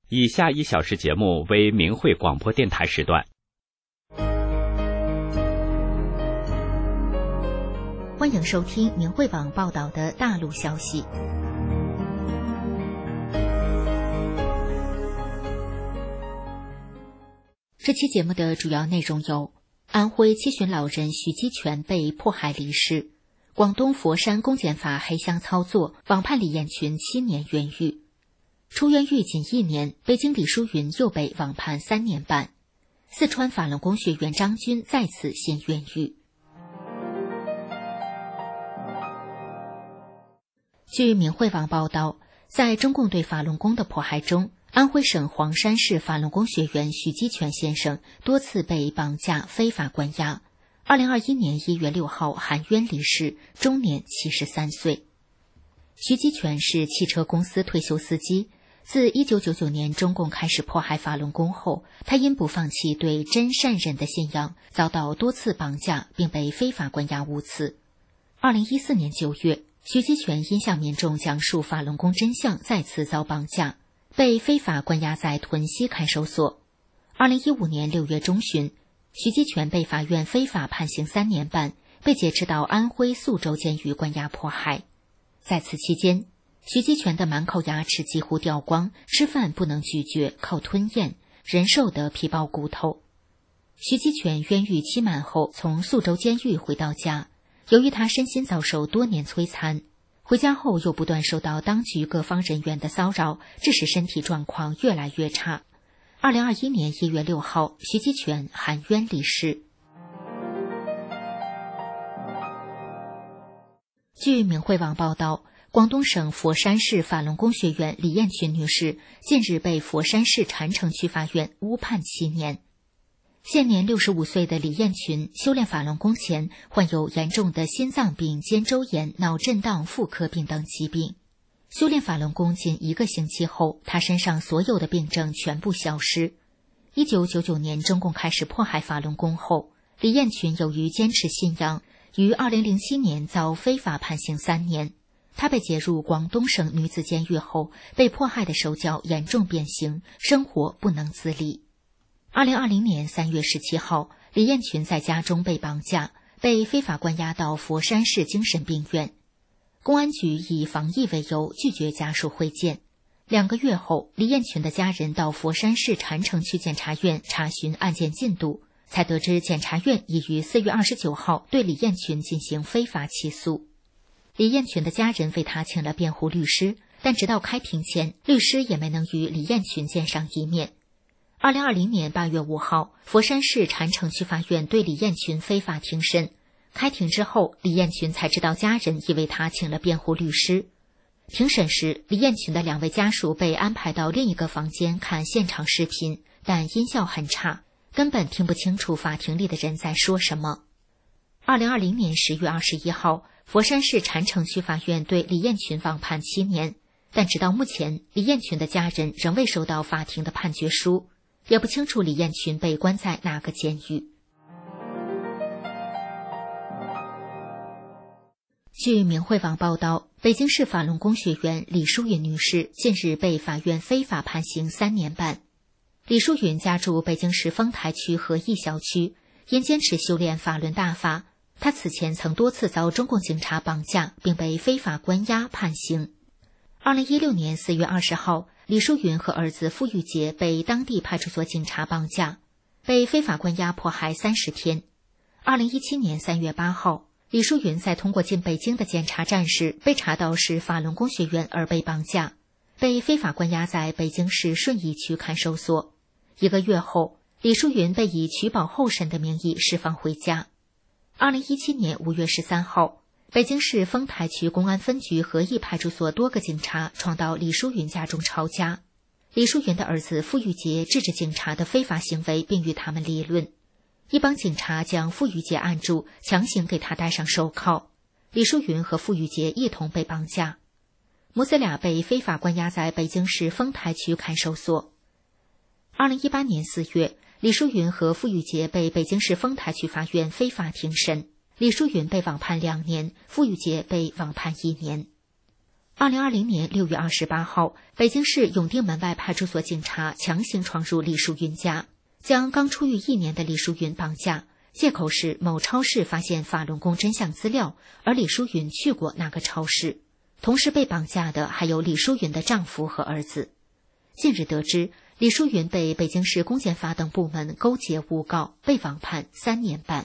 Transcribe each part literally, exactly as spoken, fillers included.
以下一小时节目为明慧广播电台时段。 欢迎收听明慧网报道的大陆消息。这期节目的主要内容有：安徽七旬老人许基全被迫害离世；广东佛山公检法黑箱操作，网判李艳群七年冤狱；出冤狱仅一年，北京李淑云又被网判三年半；四川法轮功学员张军再次陷冤狱。据明慧网报道，在中共对法轮功的迫害中，安徽省黄山市法轮功学员许基全先生多次被绑架、非法关押。二零二一年一月六号含冤离世，终年七十三岁。许基全是汽车公司退休司机。自一九九九年中共开始迫害法轮功后，他因不放弃对真善忍的信仰，遭到多次绑架，并被非法关押五次。二零一四年九月，许基全因向民众讲述法轮功真相，再次遭绑架，被非法关押在屯溪看守所。二零一五年六月中旬，许基全被法院非法判刑三年半，被劫持到安徽宿州监狱关押迫害。在此期间，许基全的满口牙齿几乎掉光，吃饭不能咀嚼，靠吞咽，人瘦得皮包骨头。许基全冤狱期满后，从宿州监狱回到家，由于他身心遭受多年摧残，回家后又不断受到当局各方人员的骚扰，致使身体状况越来越差。二零二一年一月六号，许基全含冤离世。据明慧网报道，广东省佛山市法轮功学员李艳群女士近日被佛山市禅城区法院误判七年。现年六十五岁的李艳群修炼法轮功前患有严重的心脏病、肩周炎、脑震荡、妇科病等疾病。修炼法轮功仅一个星期后，她身上所有的病症全部消失。一九九九年中共开始迫害法轮功后，李艳群由于坚持信仰，于二零零七年遭非法判刑三年。她被解入广东省女子监狱后，被迫害的手脚严重变形，生活不能自理。二零二零年三月十七号，李艳群在家中被绑架，被非法关押到佛山市精神病院。公安局以防疫为由拒绝家属会见。两个月后，李艳群的家人到佛山市禅城区检察院查询案件进度，才得知检察院已于四月二十九号对李艳群进行非法起诉。李艳群的家人为他请了辩护律师，但直到开庭前，律师也没能与李艳群见上一面。二零二零年八月五号，佛山市禅城区法院对李艳群非法庭审。开庭之后，李艳群才知道家人已为他请了辩护律师。庭审时，李艳群的两位家属被安排到另一个房间看现场视频，但音效很差，根本听不清楚法庭里的人在说什么。二零二零年十月二十一号，佛山市禅城区法院对李艳群网判七年，但直到目前，李艳群的家人仍未收到法庭的判决书，也不清楚李艳群被关在哪个监狱。据明慧网报道，北京市法轮功学员李淑云女士近日被法院非法判刑三年半。李淑云家住北京市丰台区和义小区，因坚持修炼法轮大法，她此前曾多次遭中共警察绑架，并被非法关押判刑。二零一六年四月二十号，李淑云和儿子傅玉杰被当地派出所警察绑架，被非法关押迫害三十天。二零一七年三月八号，李淑云在通过进北京的检查站时，被查到是法轮功学员而被绑架，被非法关押在北京市顺义区看守所。一个月后，李淑云被以取保候审的名义释放回家。二零一七年五月十三号，北京市丰台区公安分局和义派出所多个警察闯到李淑云家中抄家。李淑云的儿子傅玉杰制止警察的非法行为，并与他们理论。一帮警察将傅玉杰按住，强行给他戴上手铐。李淑云和傅玉杰一同被绑架，母子俩被非法关押在北京市丰台区看守所。二零一八年四月，李淑云和傅玉杰被北京市丰台区法院非法庭审，李淑云被网判两年，傅玉杰被网判一年。 二零二零年六月二十八号，北京市永定门外派出所警察强行闯入李淑云家，将刚出狱一年的李淑云绑架，借口是某超市发现法轮功真相资料，而李淑云去过那个超市。同时被绑架的还有李淑云的丈夫和儿子。近日得知，李淑云被北京市公检法等部门勾结诬告，被网判三年半。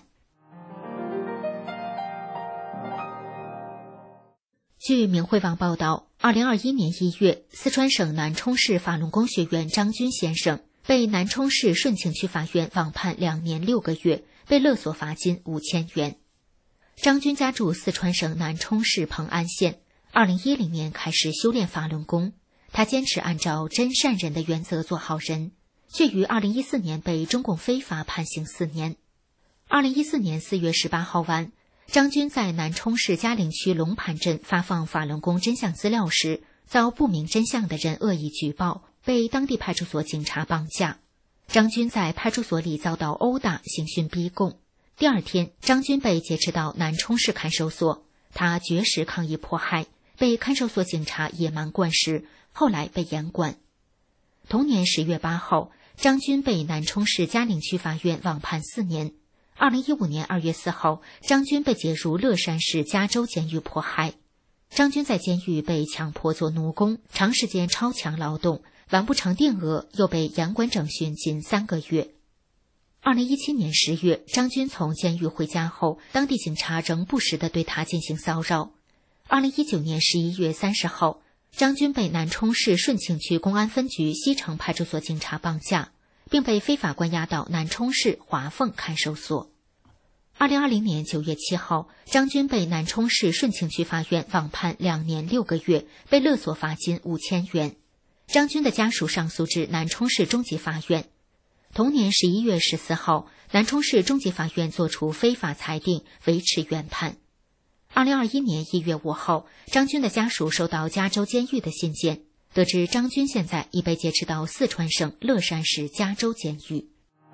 据明慧网报道，二零二一年一月，四川省南充市法轮功学员张军先生被南充市顺庆区法院网判两年六个月，被勒索罚金五千元。张军家住四川省南充市蓬安县，二零一零年开始修炼法轮功，他坚持按照真善人的原则做好人，却于二零一四年被中共非法判刑四年。二零一四年四月十八号晚，张军在南充市嘉陵区龙盘镇发放法轮功真相资料时，遭不明真相的人恶意举报，被当地派出所警察绑架。张军在派出所里遭到殴打、刑讯逼供。第二天，张军被劫持到南充市看守所，他绝食抗议迫害，被看守所警察野蛮灌食，后来被严管。同年十月八号，张军被南充市嘉陵区法院网判四年。二零一五年二月四号，张军被解入乐山市加州监狱迫害。张军在监狱被强迫做奴工，长时间超强劳动，完不成定额，又被严管整训近三个月。二零一七年十月，张军从监狱回家后，当地警察仍不时地对他进行骚扰。二零一九年十一月三十号，张军被南充市顺庆区公安分局西城派出所警察绑架，并被非法关押到南充市华凤看守所。二零二零年九月七号，张军被南充市顺庆区法院网判两年六个月，被勒索罚金五千元。张军的家属上诉至南充市中级法院。同年十一月十四号，南充市中级法院作出非法裁定，维持原判。二零二一年一月五号，张军的家属收到加州监狱的信件，得知张军现在已被劫持到四川省乐山市加州监狱。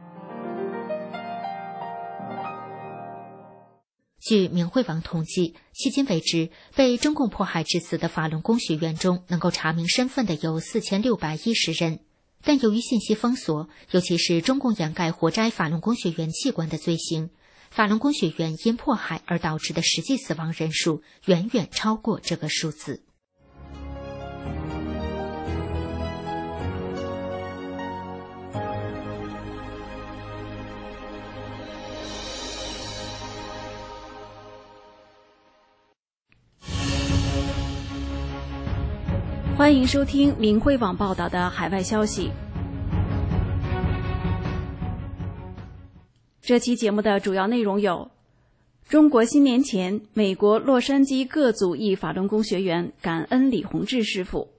据明慧网统计，迄今为止，被中共迫害致死的法轮功学员中，能够查明身份的有四千六百一十人。但由于信息封锁，尤其是中共掩盖活摘法轮功学员器官的罪行，法轮功学员因迫害而导致的实际死亡人数远远超过这个数字。 欢迎收听明慧网报道的海外消息。这期节目的主要内容有：中国新年前，美国洛杉矶各族裔法轮功学员感恩李洪志师傅。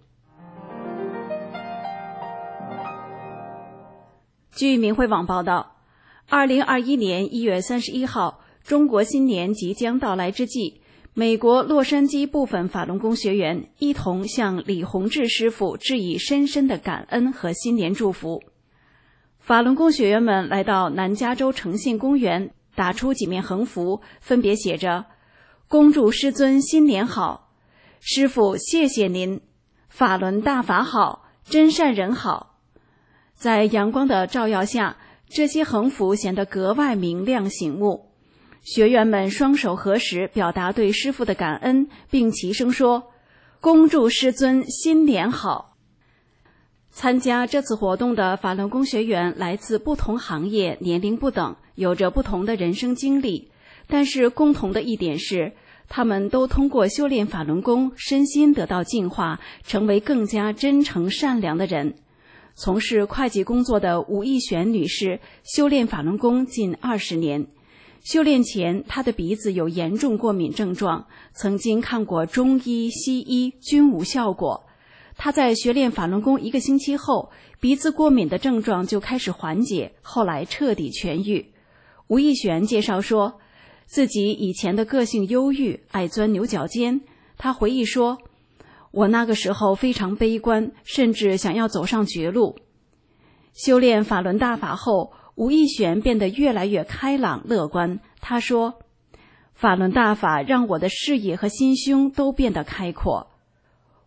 据明慧网报道，二零二一年一月三十一号，中国新年即将到来之际，美国洛杉矶部分法轮功学员一同向李洪志师傅致以深深的感恩和新年祝福。法轮功学员们来到南加州诚信公园，打出几面横幅，分别写着“恭祝师尊新年好”、“师傅谢谢您”、“法轮大法好”、“真善人好”。在阳光的照耀下，这些横幅显得格外明亮醒目。学员们双手合十，表达对师父的感恩，并齐声说：“恭祝师尊新年好。”参加这次活动的法轮功学员来自不同行业，年龄不等，有着不同的人生经历，但是共同的一点是，他们都通过修炼法轮功，身心得到净化，成为更加真诚善良的人。从事会计工作的吴艺璇女士修炼法轮功近二十年。修炼前，她的鼻子有严重过敏症状，曾经看过中医、西医均无效果。她在学练法轮功一个星期后，鼻子过敏的症状就开始缓解，后来彻底痊愈。吴艺璇介绍说，自己以前的个性忧郁，爱钻牛角尖。她回忆说，我那个时候非常悲观，甚至想要走上绝路。修炼法轮大法后，吴艺璇变得越来越开朗乐观。他说，法轮大法让我的视野和心胸都变得开阔。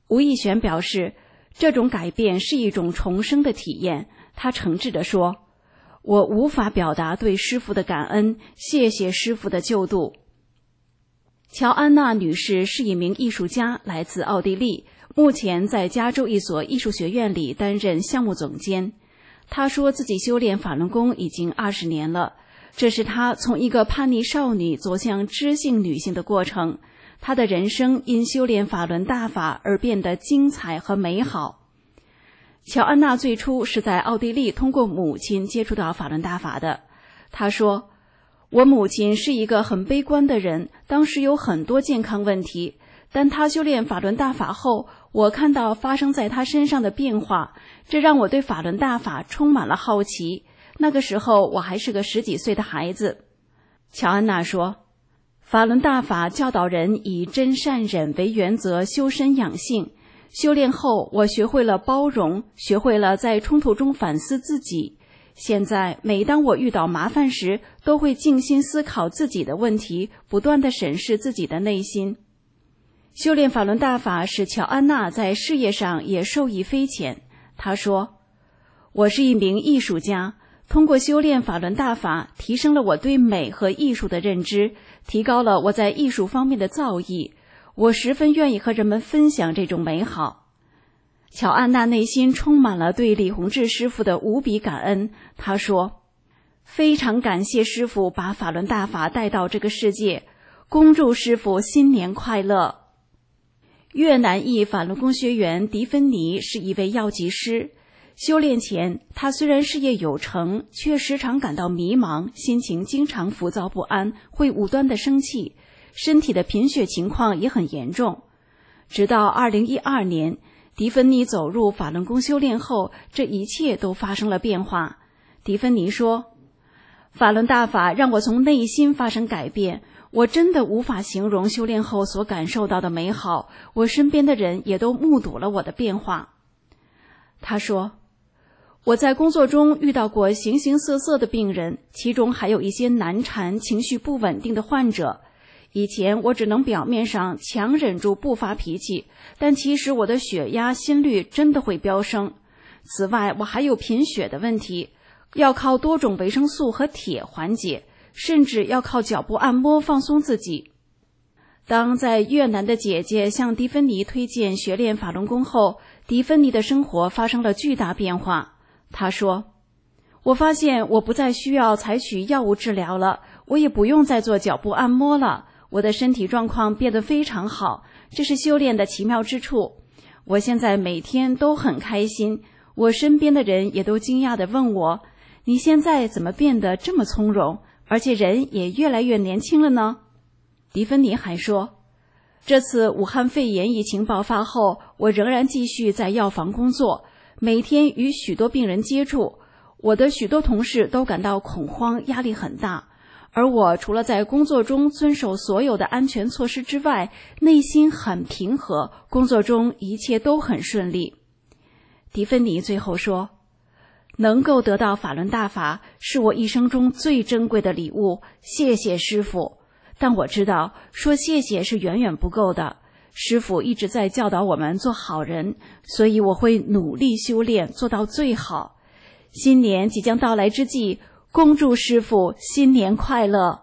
吴义玄表示，这种改变是一种重生的体验。他诚挚地说，我无法表达对师父的感恩，谢谢师父的救度。乔安娜女士是一名艺术家，来自奥地利，目前在加州一所艺术学院里担任项目总监。她说自己修炼法轮功已经二十年了，这是她从一个叛逆少女走向知性女性的过程。她的人生因修炼法轮大法而变得精彩和美好。乔安娜最初是在奥地利通过母亲接触到法轮大法的。她说，我母亲是一个很悲观的人，当时有很多健康问题，但她修炼法轮大法后，我看到发生在她身上的变化，这让我对法轮大法充满了好奇。那个时候我还是个十几岁的孩子。乔安娜说，法轮大法教导人以真善忍为原则修身养性，修炼后我学会了包容，学会了在冲突中反思自己。现在每当我遇到麻烦时，都会静心思考自己的问题，不断地审视自己的内心。修炼法轮大法使乔安娜在事业上也受益匪浅。她说，我是一名艺术家，通过修炼法轮大法，提升了我对美和艺术的认知，提高了我在艺术方面的造诣。我十分愿意和人们分享这种美好。乔安娜内心充满了对李洪志师傅的无比感恩。她说，非常感谢师傅把法轮大法带到这个世界，恭祝师傅新年快乐。越南裔法轮功学员迪芬尼是一位药剂师。修炼前，他虽然事业有成，却时常感到迷茫，心情经常浮躁不安，会无端的生气，身体的贫血情况也很严重。直到二零一二年，迪芬尼走入法轮功修炼后，这一切都发生了变化。迪芬尼说，法轮大法让我从内心发生改变，我真的无法形容修炼后所感受到的美好，我身边的人也都目睹了我的变化。他说，我在工作中遇到过形形色色的病人，其中还有一些难缠、情绪不稳定的患者。以前我只能表面上强忍住不发脾气，但其实我的血压、心率真的会飙升。此外，我还有贫血的问题，要靠多种维生素和铁缓解，甚至要靠脚部按摩放松自己。当在越南的姐姐向迪芬尼推荐学练法轮功后，迪芬尼的生活发生了巨大变化。她说，我发现我不再需要采取药物治疗了，我也不用再做脚部按摩了，我的身体状况变得非常好，这是修炼的奇妙之处。我现在每天都很开心，我身边的人也都惊讶地问我，你现在怎么变得这么从容，而且人也越来越年轻了呢？迪芬尼还说，这次武汉肺炎疫情爆发后，我仍然继续在药房工作，每天与许多病人接触，我的许多同事都感到恐慌，压力很大。而我除了在工作中遵守所有的安全措施之外，内心很平和，工作中一切都很顺利。迪芬尼最后说，能够得到法轮大法是我一生中最珍贵的礼物，谢谢师父。但我知道说谢谢是远远不够的，师父一直在教导我们做好人，所以我会努力修炼，做到最好。新年即将到来之际，恭祝师父新年快乐。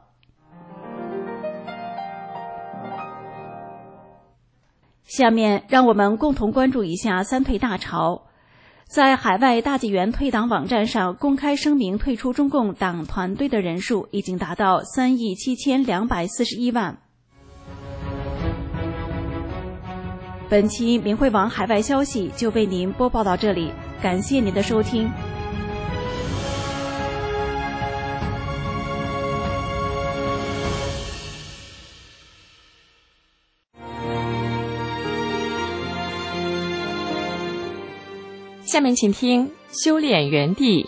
下面让我们共同关注一下三退大潮。在海外大纪元退党网站上公开声明退出中共党团队的人数已经达到三亿七千两百四十一万。本期明慧网海外消息就为您播报到这里，感谢您的收听。 下面请听修炼园地。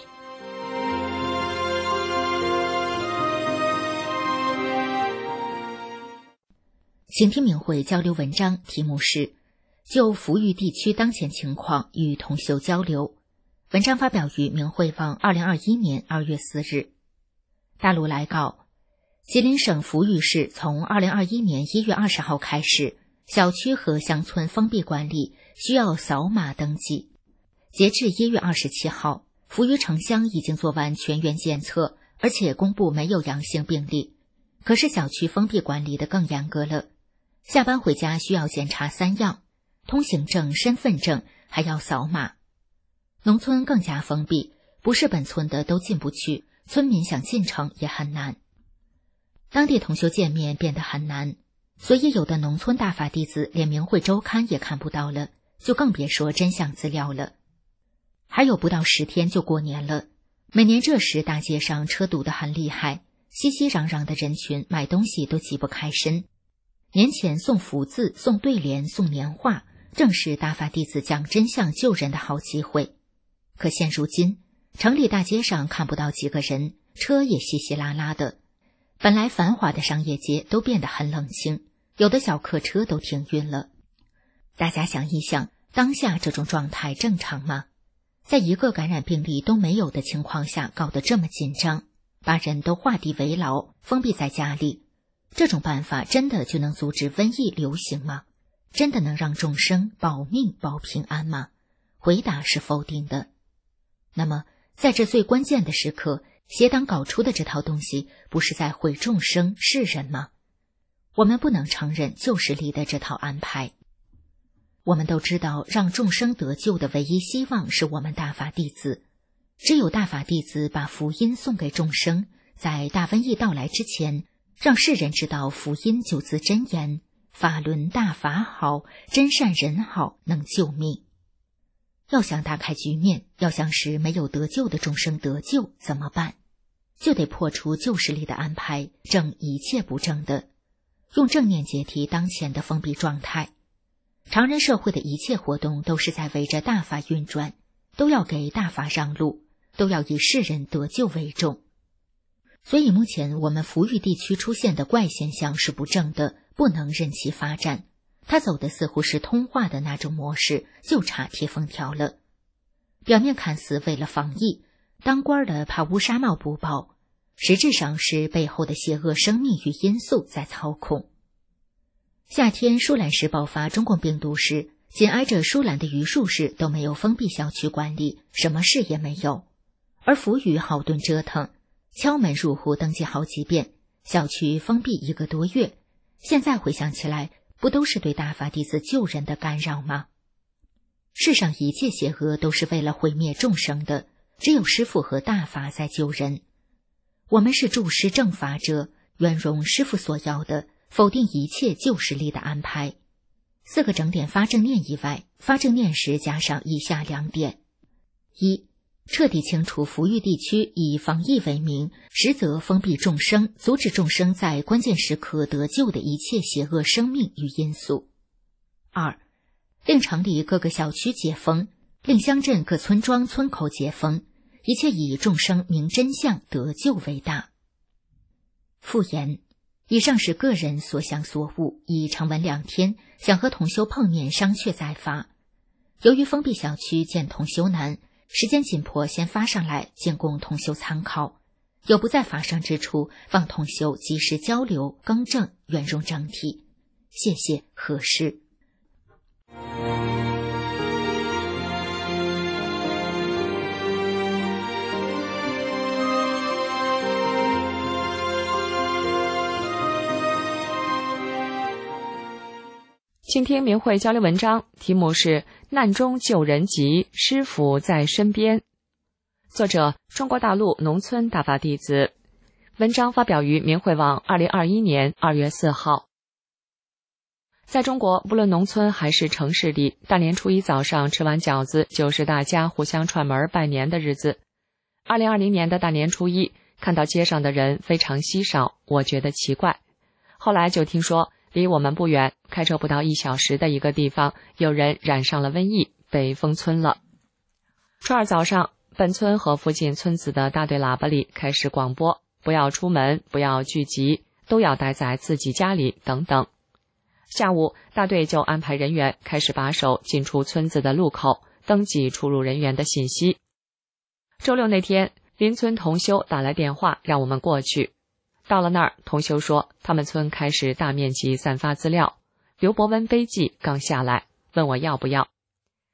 请听明慧交流文章，题目是就扶余地区当前情况与同修交流。文章发表于明慧网二零二一年二月四日。大陆来稿，吉林省扶余市从二零二一年一月二十号开始，小区和乡村封闭管理， 需要扫码登记。截至一月二十七号，扶余城乡已经做完全员检测，而且公布没有阳性病例。可是小区封闭管理的更严格了，下班回家需要检查三样：通行证、身份证，还要扫码。农村更加封闭，不是本村的都进不去，村民想进城也很难。当地同修见面变得很难，所以有的农村大法弟子连明慧周刊也看不到了，就更别说真相资料了。还有不到十天就过年了，每年这时大街上车堵得很厉害，熙熙攘攘的人群买东西都挤不开身。年前送福字、送对联、送年画，正是大法弟子讲真相救人的好机会。可现如今，城里大街上看不到几个人，车也稀稀拉拉的，本来繁华的商业街都变得很冷清，有的小客车都停运了。大家想一想，当下这种状态正常吗？在一个感染病例都没有的情况下搞得这么紧张，把人都画地为牢，封闭在家里，这种办法真的就能阻止瘟疫流行吗？真的能让众生保命保平安吗？回答是否定的。那么在这最关键的时刻，邪党搞出的这套东西不是在毁众生世人吗？我们不能承认旧时里的这套安排。我们都知道，让众生得救的唯一希望是我们大法弟子，只有大法弟子把福音送给众生，在大瘟疫到来之前，让世人知道福音九字真言，法轮大法好，真善人好，能救命。要想打开局面，要想使没有得救的众生得救，怎么办？就得破除旧时里的安排，正一切不正的，用正念解题当前的封闭状态。常人社会的一切活动都是在围着大法运转，都要给大法让路，都要以世人得救为重。所以目前我们扶余地区出现的怪现象是不正的，不能任其发展。它走的似乎是通化的那种模式，就差贴封条了。表面看似为了防疫，当官的怕乌纱帽不保，实质上是背后的邪恶生命与因素在操控。夏天舒兰市爆发中共病毒时，紧挨着舒兰的榆树市都没有封闭小区管理，什么事也没有。而扶余好顿折腾，敲门入户登记好几遍，小区封闭一个多月，现在回想起来，不都是对大法弟子救人的干扰吗？世上一切邪恶都是为了毁灭众生的，只有师父和大法在救人。我们是助师正法者，圆融师父所要的，否定一切旧时力的安排。四个整点发正念以外，发正念时加上以下两点：一、彻底清除扶余地区以防疫为名，实则封闭众生，阻止众生在关键时刻得救的一切邪恶生命与因素。二、令城里各个小区解封，令乡镇各村庄村口解封，一切以众生明真相得救为大。复言，以上是个人所想所悟，已长文两天，想和同修碰面商榷再发。由于封闭小区见同修难，时间紧迫，先发上来，仅供同修参考。有不在法上之处，望同修及时交流更正，圆融整体。谢谢，合适。 倾听明慧交流文章，题目是难中救人急，师父在身边。作者中国大陆农村大法弟子。文章发表于明慧网二零二一年二月四号。在中国，不论农村还是城市里，大年初一早上吃完饺子就是大家互相串门拜年的日子。二零二零年的大年初一，看到街上的人非常稀少，我觉得奇怪。后来就听说离我们不远，开车不到一小时的一个地方，有人染上了瘟疫，被封村了。初二早上，本村和附近村子的大队喇叭里开始广播，不要出门，不要聚集，都要待在自己家里等等。下午，大队就安排人员开始把守进出村子的路口，登记出入人员的信息。周六那天，邻村同修打来电话让我们过去。到了那儿，同修说他们村开始大面积散发资料，刘伯温碑记刚下来，问我要不要。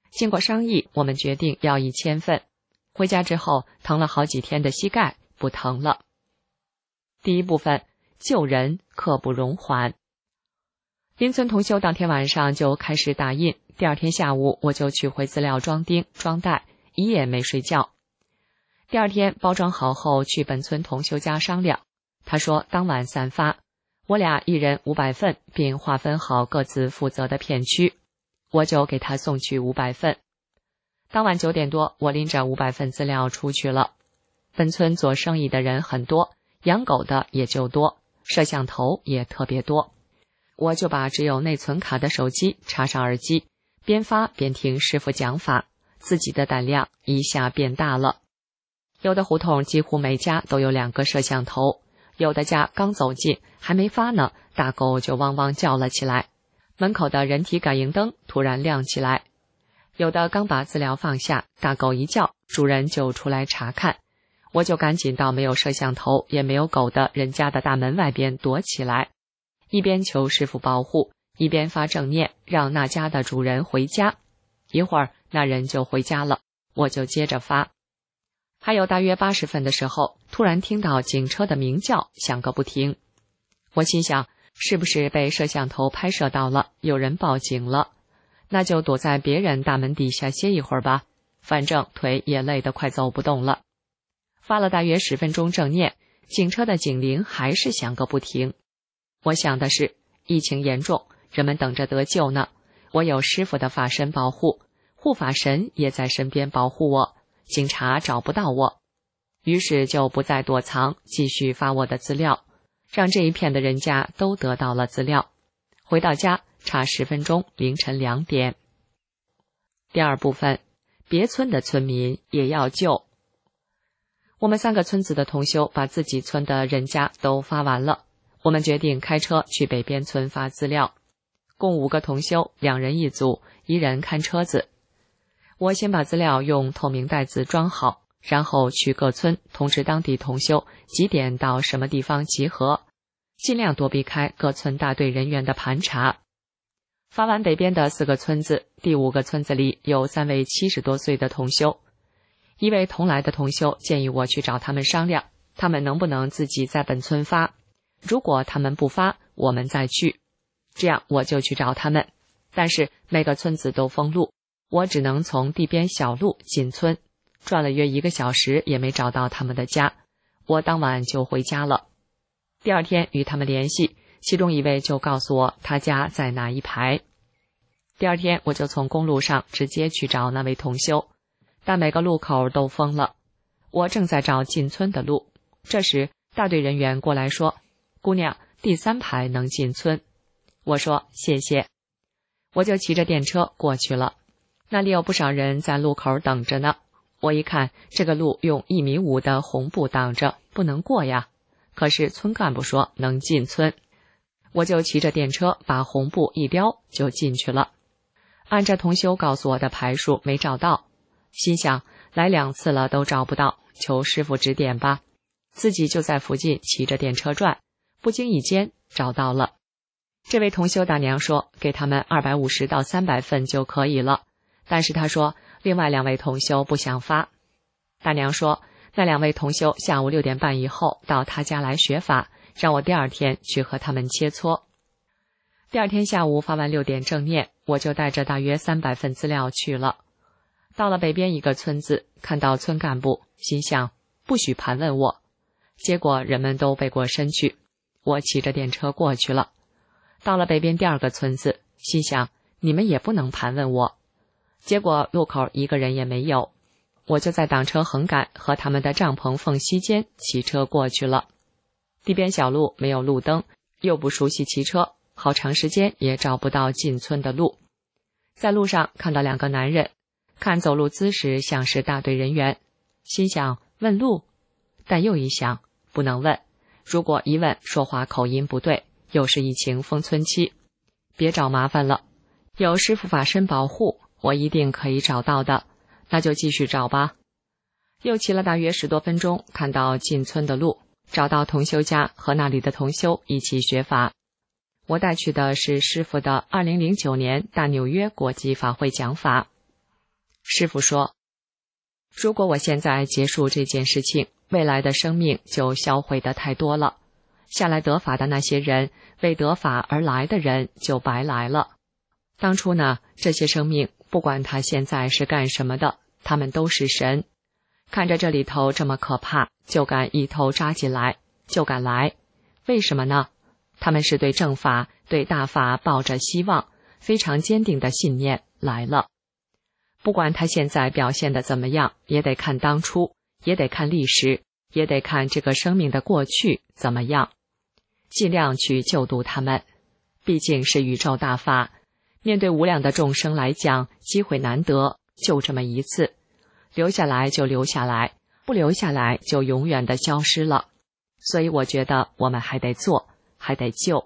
经过商议，我们决定要一千份。回家之后，疼了好几天的膝盖不疼了。第一部分，救人刻不容缓。邻村同修当天晚上就开始打印，第二天下午我就取回资料装订装袋，一夜没睡觉。第二天包装好后去本村同修家商量，他说当晚散发，我俩一人五百份，并划分好各自负责的片区，我就给他送去五百份。当晚九点多，我拎着五百份资料出去了。本村做生意的人很多，养狗的也就多，摄像头也特别多。我就把只有内存卡的手机插上耳机，边发边听师傅讲法，自己的胆量一下变大了。有的胡同几乎每家都有两个摄像头，有的家刚走近还没发呢，大狗就汪汪叫了起来，门口的人体感应灯突然亮起来。有的刚把资料放下，大狗一叫，主人就出来查看，我就赶紧到没有摄像头也没有狗的人家的大门外边躲起来，一边求师傅保护，一边发正念让那家的主人回家。一会儿那人就回家了，我就接着发。还有大约八十分的时候，突然听到警车的鸣叫响个不停。我心想，是不是被摄像头拍摄到了，有人报警了？那就躲在别人大门底下歇一会儿吧，反正腿也累得快走不动了。发了大约十分钟正念，警车的警铃还是响个不停。我想的是，疫情严重，人们等着得救呢，我有师父的法身保护，护法神也在身边保护我，警察找不到我。于是就不再躲藏，继续发我的资料，让这一片的人家都得到了资料。回到家差十分钟，凌晨两点。第二部分，别村的村民也要救。我们三个村子的同修把自己村的人家都发完了，我们决定开车去北边村发资料。共五个同修，两人一组，一人看车子。我先把资料用透明袋子装好，然后去各村通知当地同修几点到什么地方集合，尽量躲避开各村大队人员的盘查。发完北边的四个村子，第五个村子里有三位七十多岁的同修。一位同来的同修建议我去找他们商量，他们能不能自己在本村发，如果他们不发，我们再去。这样我就去找他们，但是每个村子都封路，我只能从地边小路进村，转了约一个小时也没找到他们的家，我当晚就回家了。第二天与他们联系，其中一位就告诉我他家在哪一排。第二天我就从公路上直接去找那位同修，但每个路口都封了。我正在找进村的路，这时大队人员过来说，姑娘，第三排能进村。我说谢谢，我就骑着电车过去了。那里有不少人在路口等着呢，我一看这个路用一米五的红布挡着，不能过呀。可是村干部说能进村，我就骑着电车把红布一撩就进去了。按照同修告诉我的排数没找到，心想来两次了都找不到，求师傅指点吧。自己就在附近骑着电车转，不经意间找到了。这位同修大娘说给他们二百五十到三百份就可以了，但是她说另外两位同修不想发。大娘说那两位同修下午六点半以后到她家来学法，让我第二天去和他们切磋。第二天下午发完六点正念，我就带着大约三百份资料去了。到了北边一个村子，看到村干部，心想不许盘问我，结果人们都背过身去，我骑着电车过去了。到了北边第二个村子，心想你们也不能盘问我，结果路口一个人也没有，我就在挡车横杆和他们的帐篷缝隙间骑车过去了。地边小路没有路灯，又不熟悉骑车，好长时间也找不到进村的路。在路上看到两个男人，看走路姿势像是大队人员，心想问路，但又一想不能问，如果一问说话口音不对，又是疫情封村期，别找麻烦了。有师父法身保护，我一定可以找到的，那就继续找吧。又骑了大约十多分钟，看到进村的路，找到同修家，和那里的同修一起学法。我带去的是师父的二零零九年大纽约国际法会讲法。 师父说，如果我现在结束这件事情，未来的生命就销毁的太多了，下来得法的那些人，为得法而来的人就白来了。当初呢，这些生命不管他现在是干什么的，他们都是神，看着这里头这么可怕，就敢一头扎进来，就敢来。为什么呢？他们是对正法、对大法抱着希望，非常坚定的信念来了。不管他现在表现的怎么样，也得看当初，也得看历史，也得看这个生命的过去怎么样，尽量去救度他们。毕竟是宇宙大法，面对无量的众生来讲，机会难得，就这么一次，留下来就留下来，不留下来就永远的消失了。所以我觉得我们还得做，还得救。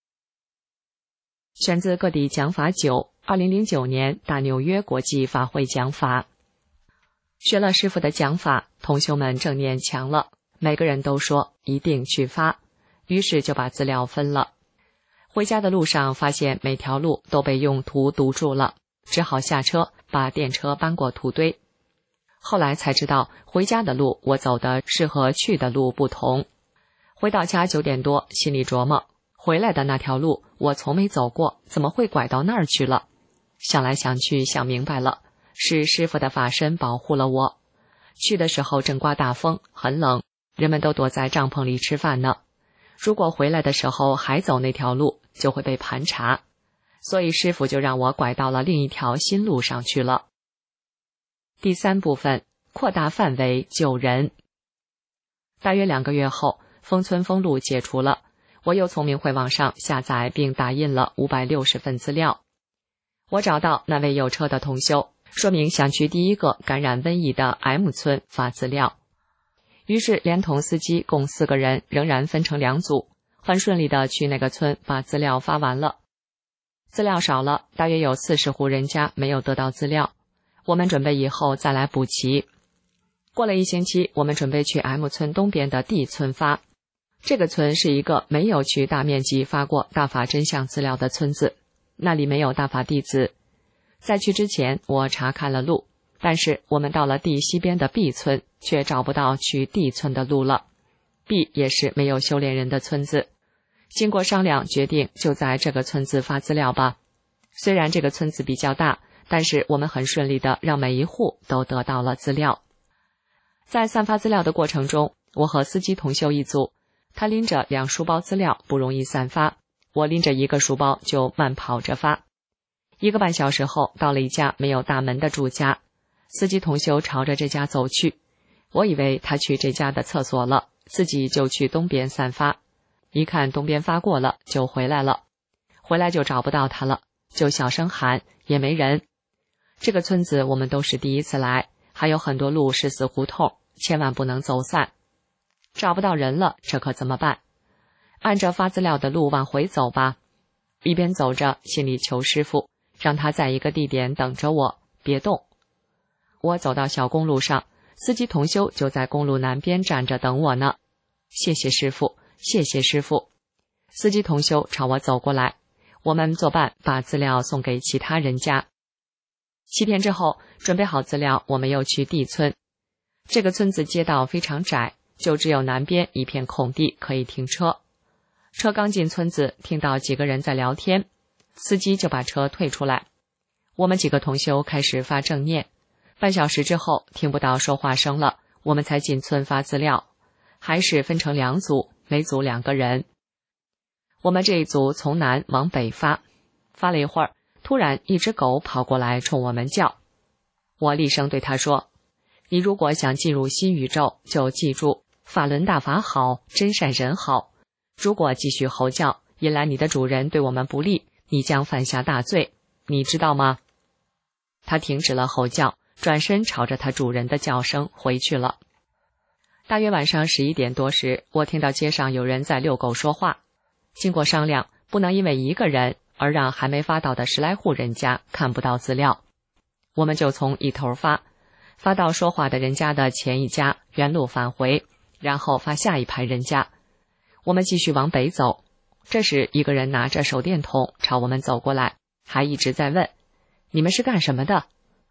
选自各地讲法九，二零零九年大纽约国际法会讲法。学了师父的讲法，同修们正念强了，每个人都说一定去发，于是就把资料分了。回家的路上发现每条路都被用土堵住了，只好下车把电车搬过土堆。后来才知道，回家的路我走的是和去的路不同。回到家九点多，心里琢磨，回来的那条路我从没走过，怎么会拐到那儿去了？想来想去，想明白了，是师父的法身保护了我。去的时候正刮大风，很冷，人们都躲在帐篷里吃饭呢。如果回来的时候还走那条路，就会被盘查，所以师父就让我拐到了另一条新路上去了。第三部分，扩大范围救人。大约两个月后，封村封路解除了，我又从明慧网上下载并打印了五百六十份资料。我找到那位有车的同修，说明想去第一个感染瘟疫的 M 村发资料。于是连同司机共四个人仍然分成两组，很顺利的去那个村把资料发完了。资料少了，大约有四十户人家没有得到资料，我们准备以后再来补齐。过了一星期，我们准备去 M 村东边的 D 村发。这个村是一个没有去大面积发过大法真相资料的村子，那里没有大法弟子。在去之前，我查看了路，但是我们到了 D 西边的 B 村，却找不到去 D 村的路了。B 也是没有修炼人的村子。经过商量，决定就在这个村子发资料吧。虽然这个村子比较大，但是我们很顺利的让每一户都得到了资料。在散发资料的过程中，我和司机同修一组，他拎着两书包资料不容易散发，我拎着一个书包就慢跑着发。一个半小时后，到了一家没有大门的住家，司机同修朝着这家走去，我以为他去这家的厕所了，自己就去东边散发。一看东边发过了，就回来了。回来就找不到他了，就小声喊，也没人。这个村子我们都是第一次来，还有很多路是死胡同，千万不能走散。找不到人了，这可怎么办？按着发资料的路往回走吧。一边走着，心里求师父，让他在一个地点等着我，别动。我走到小公路上，司机同修就在公路南边站着等我呢。谢谢师父，谢谢师父。司机同修朝我走过来，我们作伴把资料送给其他人家。七天之后，准备好资料，我们又去地村。这个村子街道非常窄，就只有南边一片空地可以停车。车刚进村子，听到几个人在聊天，司机就把车退出来。我们几个同修开始发正念，半小时之后听不到说话声了，我们才进村发资料，还是分成两组，每组两个人。我们这一组从南往北发，发了一会儿，突然一只狗跑过来冲我们叫。我厉声对他说，你如果想进入新宇宙，就记住法轮大法好，真善人好。如果继续吼叫，引来你的主人对我们不利，你将犯下大罪，你知道吗？他停止了吼叫，转身朝着他主人的叫声回去了。大约晚上十一点多时，我听到街上有人在遛狗说话。经过商量，不能因为一个人而让还没发到的十来户人家看不到资料。我们就从一头发，发到说话的人家的前一家，原路返回，然后发下一排人家。我们继续往北走，这时一个人拿着手电筒朝我们走过来，还一直在问，你们是干什么的？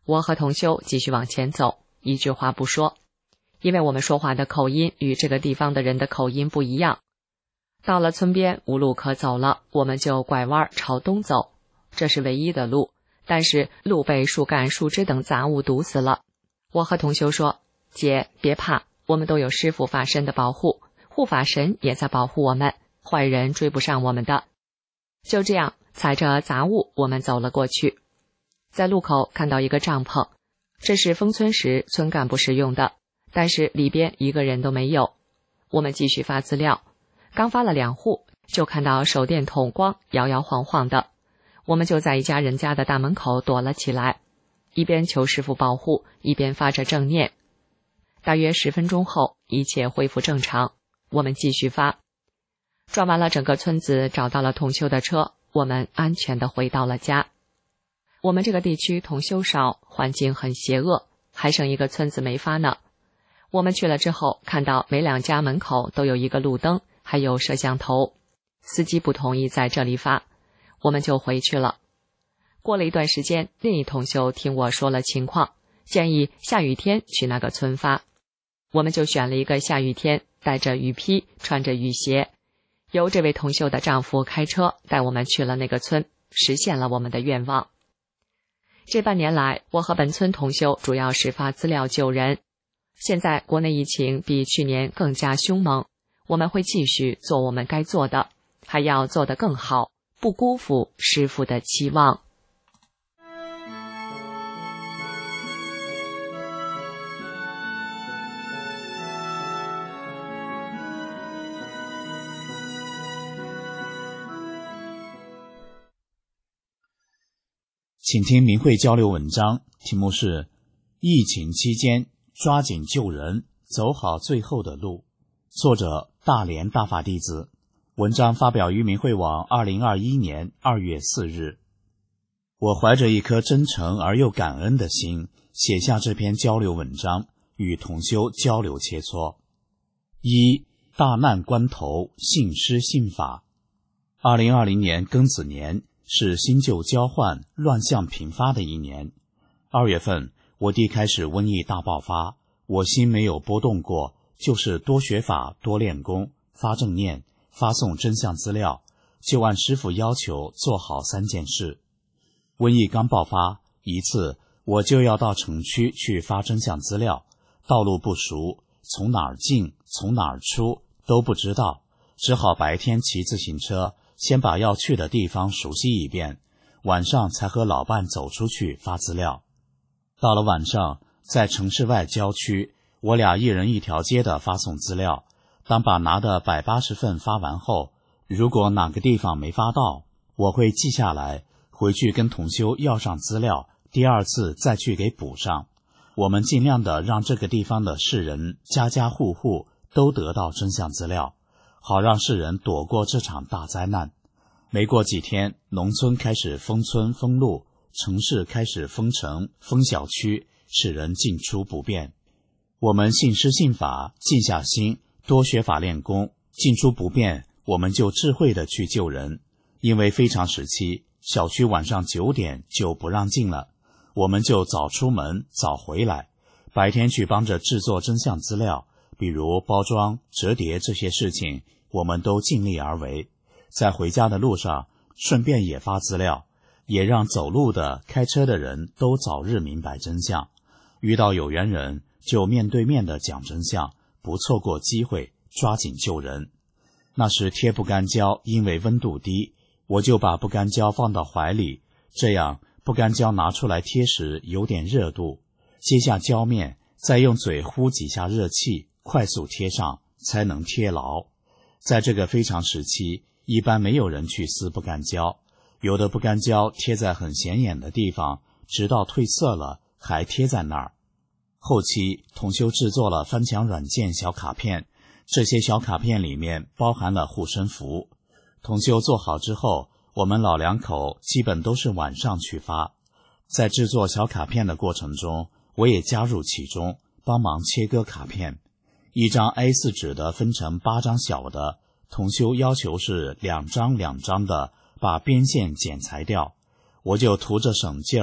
我和同修继续往前走，一句话不说，因为我们说话的口音与这个地方的人的口音不一样。到了村边无路可走了，我们就拐弯朝东走，这是唯一的路，但是路被树干、树枝等杂物堵死了。我和同修说，姐别怕，我们都有师父法身的保护，护法神也在保护我们，坏人追不上我们的。就这样踩着杂物我们走了过去，在路口看到一个帐篷，这是封村时村干部使用的，但是里边一个人都没有。我们继续发资料，刚发了两户，就看到手电筒光摇摇晃晃的，我们就在一家人家的大门口躲了起来，一边求师父保护，一边发着正念。大约十分钟后，一切恢复正常，我们继续发。转完了整个村子，找到了同修的车，我们安全地回到了家。我们这个地区同修少，环境很邪恶，还剩一个村子没发呢。我们去了之后，看到每两家门口都有一个路灯，还有摄像头，司机不同意在这里发，我们就回去了。过了一段时间，另一同修听我说了情况，建议下雨天去那个村发。我们就选了一个下雨天，带着雨披，穿着雨鞋，由这位同修的丈夫开车带我们去了那个村，实现了我们的愿望。这半年来，我和本村同修主要是发资料救人。现在国内疫情比去年更加凶猛，我们会继续做我们该做的，还要做得更好，不辜负师父的期望。 请听明慧交流文章，题目是疫情期间抓紧救人，走好最后的路。作者大连大法弟子。文章发表于明慧网二零二一年二月四日。我怀着一颗真诚而又感恩的心，写下这篇交流文章，与同修交流切磋。一、大难关头，信师信法。二零二零年庚子年是新旧交换、乱象频发的一年。二月份，我弟开始瘟疫大爆发，我心没有波动过，就是多学法、多练功、发正念、发送真相资料，就按师父要求做好三件事。瘟疫刚爆发，一次我就要到城区去发真相资料，道路不熟，从哪儿进，从哪儿出都不知道，只好白天骑自行车，先把要去的地方熟悉一遍，晚上才和老伴走出去发资料。到了晚上，在城市外郊区，我俩一人一条街的发送资料。当把拿的百八十份发完后，如果哪个地方没发到，我会记下来，回去跟同修要上资料，第二次再去给补上。我们尽量的让这个地方的世人家家户户都得到真相资料，好让世人躲过这场大灾难。没过几天，农村开始封村封路，城市开始封城封小区，使人进出不便。我们信师信法，静下心，多学法练功，进出不便，我们就智慧的去救人。因为非常时期，小区晚上九点就不让进了，我们就早出门早回来，白天去帮着制作真相资料，比如包装、折叠这些事情，我们都尽力而为。在回家的路上，顺便也发资料，也让走路的、开车的人都早日明白真相。遇到有缘人，就面对面的讲真相，不错过机会，抓紧救人。那时贴不干胶，因为温度低，我就把不干胶放到怀里，这样不干胶拿出来贴时有点热度，揭下胶面，再用嘴呼几下热气，快速贴上，才能贴牢。在这个非常时期，一般没有人去撕不干胶，有的不干胶贴在很显眼的地方，直到褪色了还贴在那儿。后期同修制作了翻墙软件小卡片，这些小卡片里面包含了护身符。同修做好之后，我们老两口基本都是晚上去发。在制作小卡片的过程中，我也加入其中，帮忙切割卡片。一张 A 四 纸的分成八张小的，同修要求是两张两张的把边线剪裁掉，我就图着省劲儿，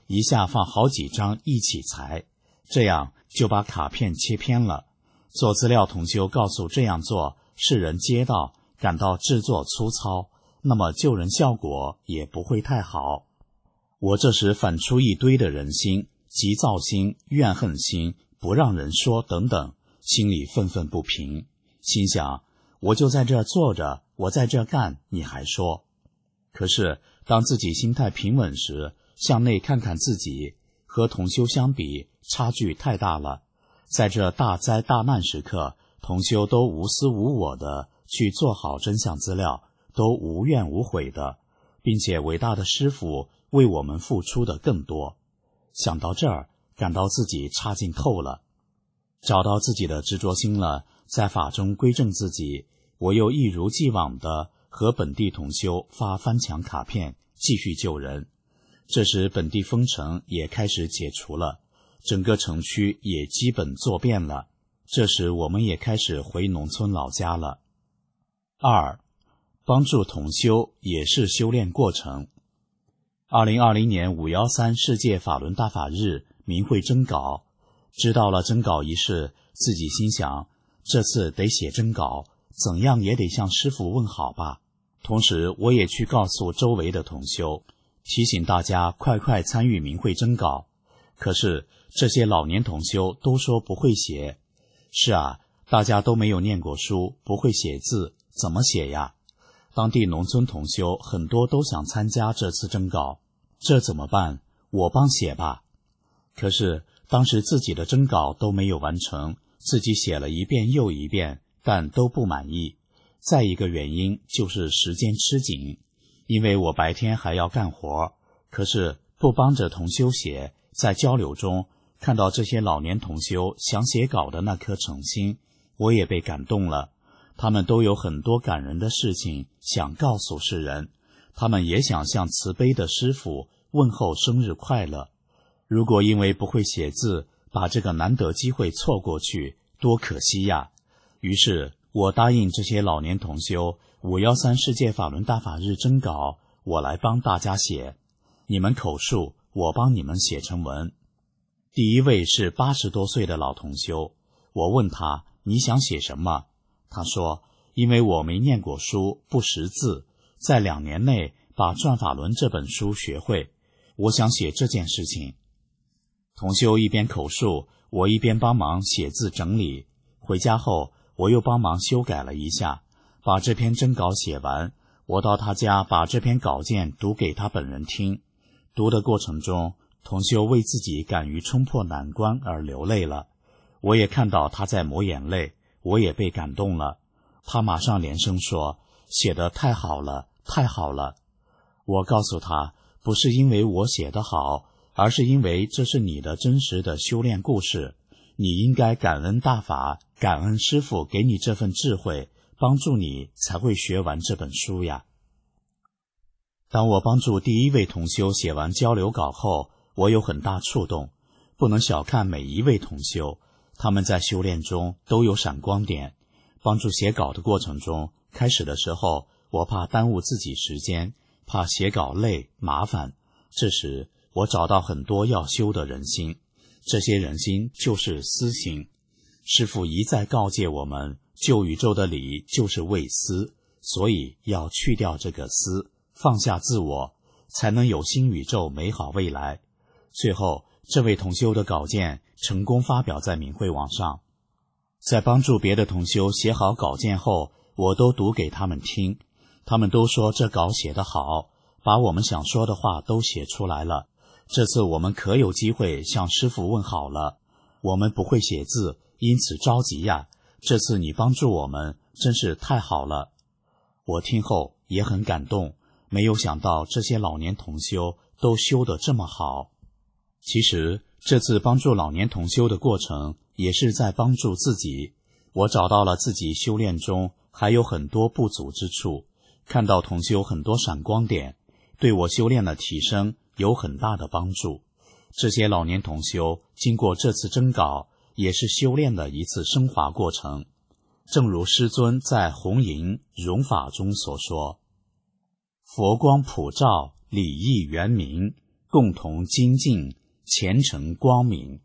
一下放好几张一起裁，这样就把卡片切偏了。做资料同修告诉这样做，世人接到感到制作粗糙，那么救人效果也不会太好。我这时反出一堆的人心、急躁心、怨恨心、不让人说等等，心里愤愤不平，心想我就在这坐着，我在这干，你还说。可是当自己心态平稳时，向内看看自己，和同修相比差距太大了。在这大灾大难时刻，同修都无私无我的去做好真相资料，都无怨无悔的，并且伟大的师父为我们付出的更多。想到这儿，感到自己差劲透了，找到自己的执着心了，在法中归正自己，我又一如既往的和本地同修发翻墙卡片，继续救人。这时本地封城也开始解除了，整个城区也基本做遍了。这时我们也开始回农村老家了。二，帮助同修也是修炼过程。二零二零年五幺三世界法轮大法日明会征稿，知道了征稿一事，自己心想，这次得写征稿，怎样也得向师父问好吧。同时我也去告诉周围的同修，提醒大家快快参与明会征稿。可是这些老年同修都说不会写。是啊，大家都没有念过书，不会写字，怎么写呀？当地农村同修很多都想参加这次征稿，这怎么办？我帮写吧。可是当时自己的征稿都没有完成，自己写了一遍又一遍，但都不满意。再一个原因就是时间吃紧，因为我白天还要干活，可是不帮着同修写，在交流中看到这些老年同修想写稿的那颗诚心，我也被感动了。他们都有很多感人的事情想告诉世人，他们也想向慈悲的师父问候生日快乐。如果因为不会写字，把这个难得机会错过去，多可惜呀！于是我答应这些老年同修，五幺三世界法轮大法日征稿，我来帮大家写。你们口述，我帮你们写成文。第一位是八十多岁的老同修，我问他，你想写什么？他说，因为我没念过书，不识字，在两年内把《转法轮》这本书学会，我想写这件事情。同修一边口述，我一边帮忙写字整理。回家后，我又帮忙修改了一下，把这篇征稿写完。我到他家把这篇稿件读给他本人听。读的过程中，同修为自己敢于冲破难关而流泪了。我也看到他在抹眼泪，我也被感动了。他马上连声说，写得太好了，太好了。我告诉他，不是因为我写得好，而是因为这是你的真实的修炼故事，你应该感恩大法，感恩师父给你这份智慧，帮助你才会学完这本书呀。当我帮助第一位同修写完交流稿后，我有很大触动。不能小看每一位同修，他们在修炼中都有闪光点。帮助写稿的过程中，开始的时候我怕耽误自己时间，怕写稿累麻烦，这时我找到很多要修的人心，这些人心就是私心。师父一再告诫我们，救宇宙的理就是为私，所以要去掉这个私，放下自我，才能有新宇宙美好未来。最后这位同修的稿件成功发表在明慧网上。在帮助别的同修写好稿件后，我都读给他们听，他们都说这稿写得好，把我们想说的话都写出来了。这次我们可有机会向师父问好了。我们不会写字，因此着急呀，这次你帮助我们真是太好了。我听后也很感动，没有想到这些老年同修都修得这么好。其实这次帮助老年同修的过程也是在帮助自己，我找到了自己修炼中还有很多不足之处，看到同修很多闪光点，对我修炼的提升有很大的帮助。这些老年同修经过这次征稿，也是修炼的一次升华过程。正如师尊在红银融法中所说，佛光普照，礼义圆明， 共同精进，前程光明。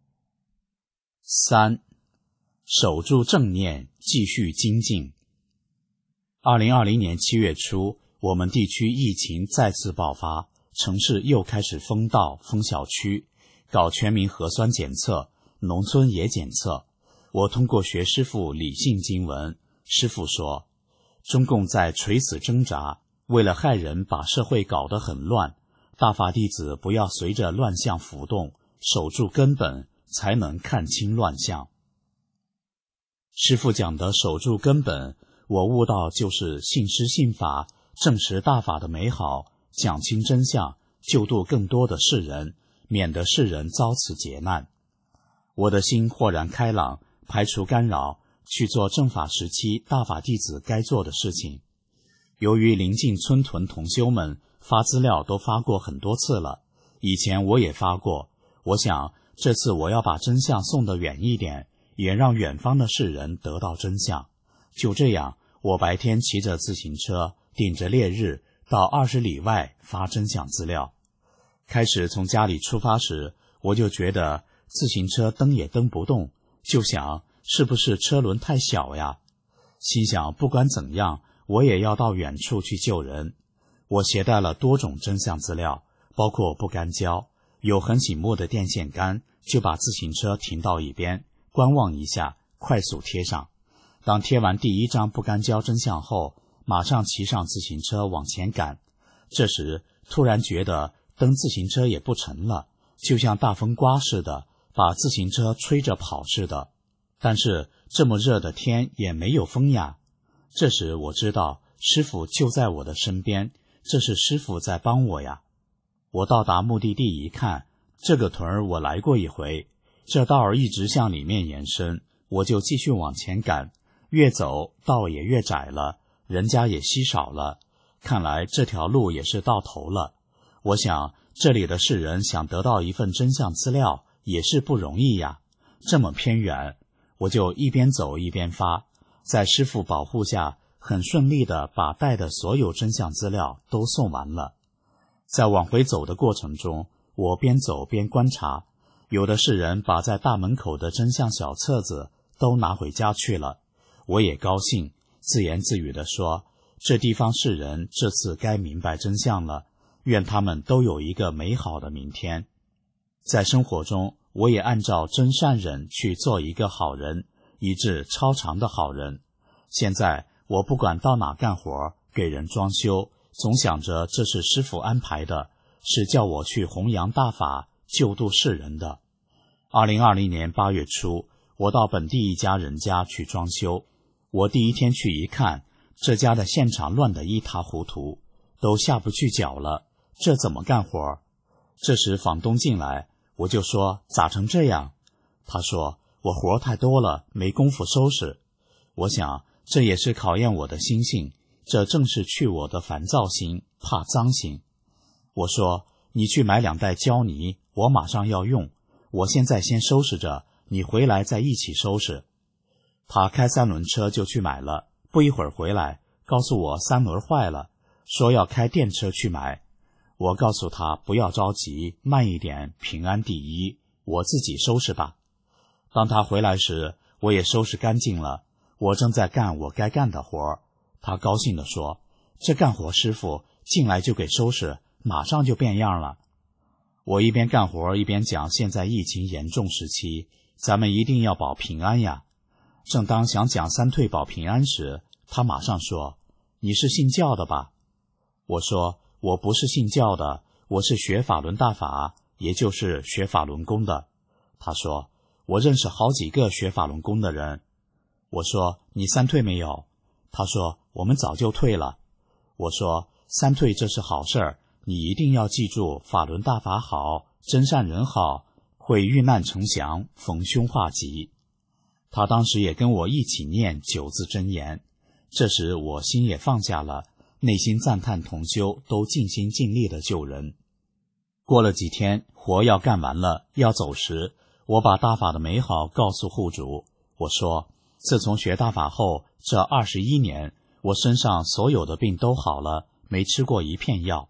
三，守住正念，继续精进。二零二零年七月初，我们地区疫情再次爆发，城市又开始封道、封小区，搞全民核酸检测，农村也检测。我通过学师父理性经文，师父说，中共在垂死挣扎，为了害人把社会搞得很乱，大法弟子不要随着乱象浮动，守住根本，才能看清乱象。师父讲的守住根本，我悟到就是信师信法，证实大法的美好，讲清真相，救度更多的世人，免得世人遭此劫难。我的心豁然开朗，排除干扰，去做正法时期大法弟子该做的事情。由于临近村屯同修们发资料都发过很多次了，以前我也发过，我想这次我要把真相送得远一点，也让远方的世人得到真相。就这样，我白天骑着自行车，顶着烈日，到二十里外发真相资料。开始从家里出发时，我就觉得自行车蹬也蹬不动，就想是不是车轮太小呀？心想不管怎样，我也要到远处去救人。我携带了多种真相资料，包括不干胶，有很醒目的电线杆，就把自行车停到一边，观望一下，快速贴上。当贴完第一张不干胶真相后，马上骑上自行车往前赶。这时突然觉得蹬自行车也不成了，就像大风刮似的，把自行车吹着跑似的。但是这么热的天也没有风呀。这时我知道师父就在我的身边，这是师父在帮我呀。我到达目的地一看，这个屯儿我来过一回，这道儿一直向里面延伸，我就继续往前赶，越走道也越窄了，人家也稀少了，看来这条路也是到头了。我想这里的世人想得到一份真相资料也是不容易呀，这么偏远。我就一边走一边发，在师父保护下，很顺利地把带的所有真相资料都送完了。在往回走的过程中，我边走边观察，有的是人把在大门口的真相小册子都拿回家去了。我也高兴，自言自语地说，这地方世人这次该明白真相了，愿他们都有一个美好的明天。在生活中，我也按照真善忍去做一个好人，以致超常的好人。现在我不管到哪干活，给人装修，总想着这是师父安排的，是叫我去弘扬大法，救度世人的。二零二零年八月初，我到本地一家人家去装修。我第一天去一看，这家的现场乱得一塌糊涂，都下不去脚了，这怎么干活？这时房东进来，我就说咋成这样？他说我活太多了，没工夫收拾。我想这也是考验我的心性，这正是去我的烦躁心，怕脏心。我说你去买两袋胶泥，我马上要用，我现在先收拾着，你回来再一起收拾。他开三轮车就去买了，不一会儿回来告诉我三轮坏了，说要开电车去买。我告诉他不要着急，慢一点，平安第一，我自己收拾吧。当他回来时，我也收拾干净了，我正在干我该干的活。他高兴地说，这干活师傅进来就给收拾，马上就变样了。我一边干活一边讲，现在疫情严重时期，咱们一定要保平安呀。正当想讲三退保平安时，他马上说，你是信教的吧？我说我不是信教的，我是学法轮大法，也就是学法轮功的。他说我认识好几个学法轮功的人。我说你三退没有？他说我们早就退了。我说三退这是好事儿，你一定要记住，法轮大法好，真善人好，会遇难成祥，逢凶化吉。他当时也跟我一起念九字真言，这时我心也放下了，内心赞叹同修都尽心尽力的救人。过了几天，活要干完了，要走时，我把大法的美好告诉户主。我说自从学大法后，这二十一年，我身上所有的病都好了，没吃过一片药，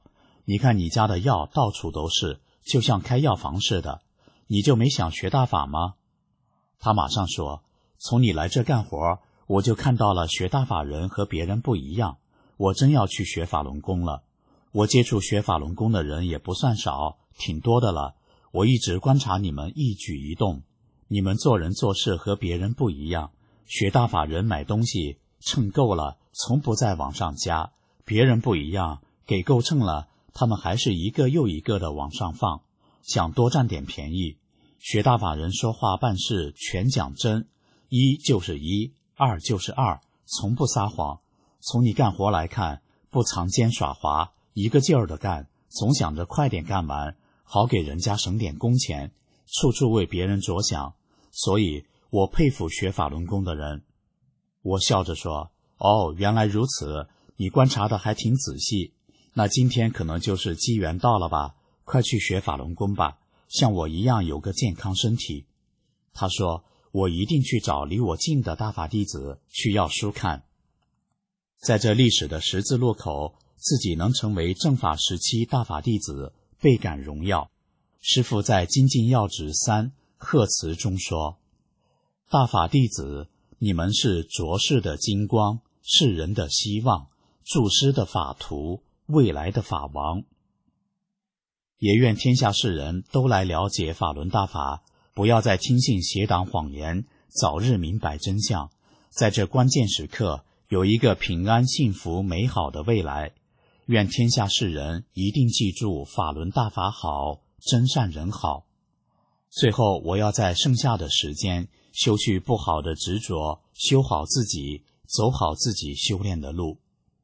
你看你家的药到处都是，就像开药房似的，你就没想学大法吗？他马上说，从你来这干活，我就看到了学大法人和别人不一样，我真要去学法轮功了。我接触学法轮功的人也不算少，挺多的了。我一直观察你们一举一动，你们做人做事和别人不一样。学大法人买东西称够了，从不在往上加，别人不一样，给够称了，他们还是一个又一个的往上放，想多占点便宜。学大法人说话办事全讲真，一就是一，二就是二，从不撒谎。从你干活来看，不藏奸耍滑，一个劲儿的干，总想着快点干完，好给人家省点工钱，处处为别人着想，所以我佩服学法轮功的人。我笑着说，哦，原来如此，你观察的还挺仔细，那今天可能就是机缘到了吧，快去学法轮功吧，像我一样有个健康身体。他说，我一定去找离我近的大法弟子去要书看。在这历史的十字路口，自己能成为正法时期大法弟子，倍感荣耀。师父在精进要旨三贺词中说，大法弟子，你们是浊世的金光，世人的希望，助师的法图，未来的法王。也愿天下世人都来了解法轮大法，不要再听信邪党谎言，早日明白真相，在这关键时刻有一个平安幸福美好的未来。愿天下世人一定记住法轮大法好，真善人好。最后我要在剩下的时间修去不好的执着，修好自己，走好自己修炼的路。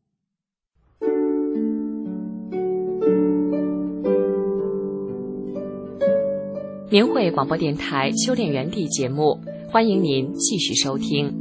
明慧广播电台修炼园地节目，欢迎您继续收听。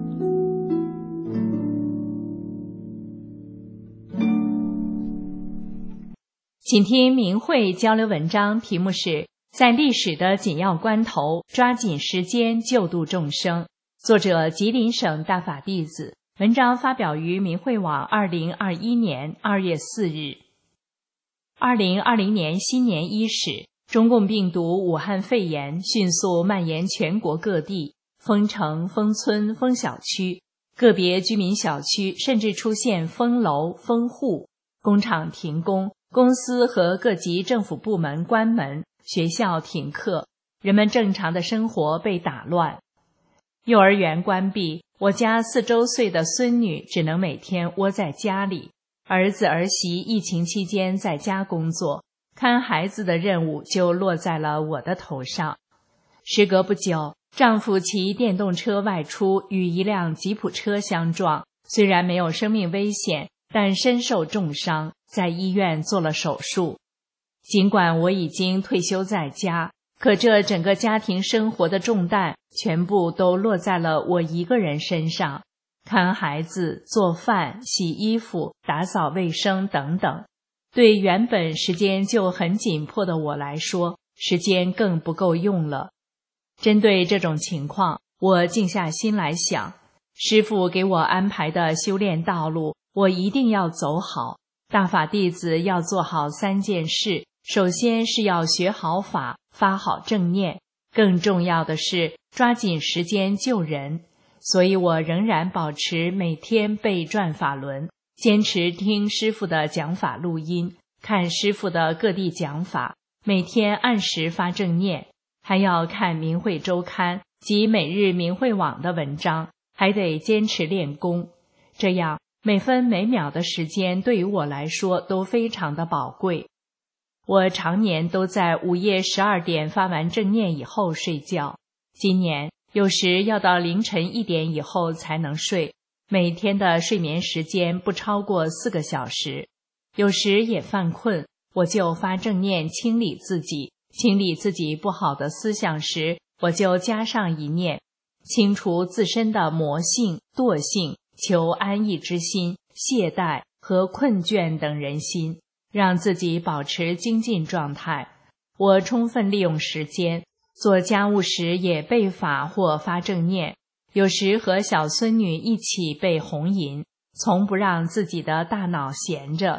请听明慧交流文章，题目是在历史的紧要关头抓紧时间救度众生，作者吉林省大法弟子，文章发表于明慧网二零二一年二月四日。二零二零年新年伊始，中共病毒武汉肺炎迅速蔓延全国各地，封城、封村、封小区，个别居民小区甚至出现封楼、封户，工厂停工，公司和各级政府部门关门，学校停课，人们正常的生活被打乱。幼儿园关闭，我家四周岁的孙女只能每天窝在家里，儿子儿媳疫情期间在家工作，看孩子的任务就落在了我的头上。时隔不久，丈夫骑电动车外出，与一辆吉普车相撞，虽然没有生命危险，但身受重伤，在医院做了手术。尽管我已经退休在家，可这整个家庭生活的重担全部都落在了我一个人身上，看孩子、做饭、洗衣服、打扫卫生等等。对原本时间就很紧迫的我来说，时间更不够用了。针对这种情况，我静下心来想，师父给我安排的修炼道路，我一定要走好。大法弟子要做好三件事，首先是要学好法，发好正念，更重要的是抓紧时间救人。所以我仍然保持每天背转法轮，坚持听师父的讲法录音，看师父的各地讲法，每天按时发正念，还要看明慧周刊及每日明慧网的文章，还得坚持练功。这样每分每秒的时间对于我来说都非常的宝贵。我常年都在午夜十二点发完正念以后睡觉，今年有时要到凌晨一点以后才能睡，每天的睡眠时间不超过四个小时。有时也犯困，我就发正念清理自己，清理自己不好的思想时，我就加上一念，清除自身的魔性、惰性、求安逸之心、懈怠和困倦等人心，让自己保持精进状态。我充分利用时间，做家务时也背法或发正念，有时和小孙女一起背红吟，从不让自己的大脑闲着。